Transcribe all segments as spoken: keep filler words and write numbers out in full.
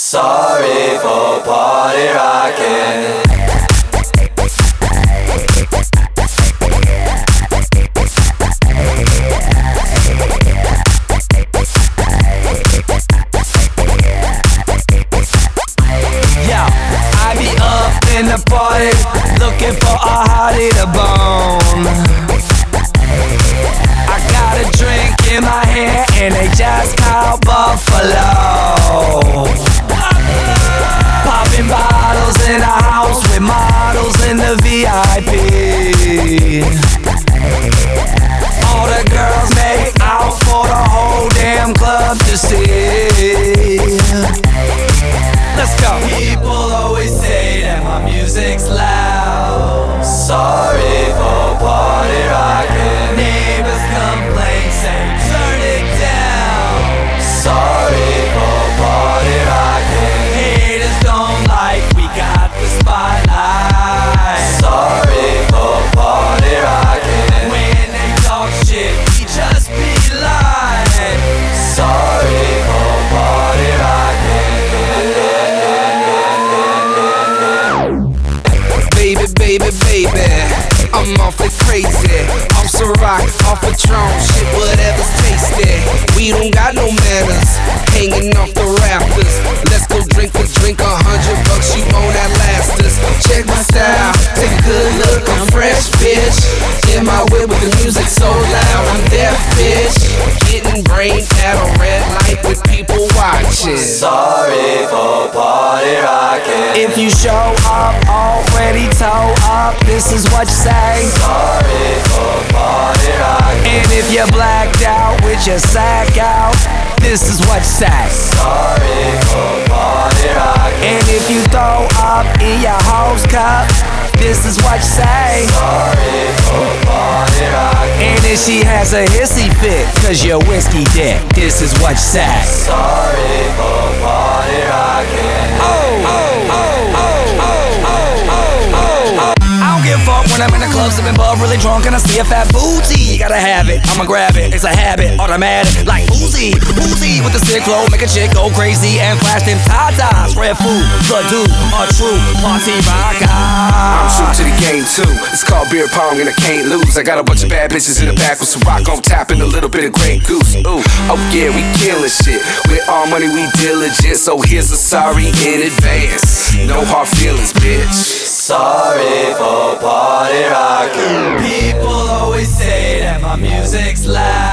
Sorry for party rocking. In the party, looking for a hottie to bone. I got a drink in my hand and they just called Buffalo. Popping bottles in a house with models in the V I P. All the girls make out for the whole damn club to see. Let's go. People always say that my music's loud. Sorry for party rocking. Neighbors complain, say turn it down. Sorry for party rocking. Haters don't like we got the spotlight. Sorry for party rocking. When they talk shit, we just be lying. Sorry for party rocking. Baby, baby, baby, I'm awfully crazy. Off some rock, off a Patron, shit, whatever's tasty. We don't got no manners, hanging off the rafters. Let's go drink a drink, a hundred bucks, you won't outlast us. Check my style, take a good look, I'm fresh, bitch. In my whip with the music so loud, I'm deaf, bitch. Getting brain at a red light with people watching. Sorry for party rocking. If you show up already toe up, this is what you say. Sorry for party rocking. And if you're blacked out with your sack out, this is what you say. Sorry for party rocking. And if you throw up in your hose cup, this is what you say. Sorry for party rocking. And if she has a hissy fit, cause you're whiskey dick, this is what you say. Sorry for party rocking. Oh, oh, oh, oh, oh, oh, oh, oh. I don't give a fuck when I'm in the club sipping bub, really drunk and I see a fat booty. You gotta have it, I'ma grab it, it's a habit, automatic, like Uzi, Uzi with the sick flow, make a chick go crazy and flash them tatas. Red food, the dude, a true party rocker. I'm true to the game too. It's called beer pong and I can't lose. I got a bunch of bad bitches in the back with some rock on tap and a little bit of Grey Goose. Ooh, oh yeah, we killing shit. With all money we diligent, so here's a sorry in advance. No hard feelings, bitch. Sorry for party rocking. People always say that my music's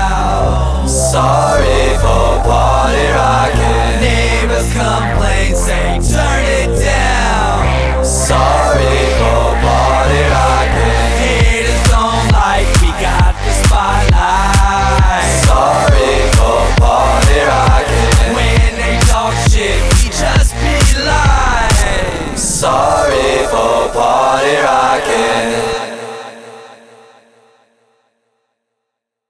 loud. Sorry for party rocking. Neighbors complain, say turn it down. Sorry for party rocking. Haters don't like we got the spotlight. Sorry for party rocking. When they talk shit, we just be lying. Sorry for party rocking.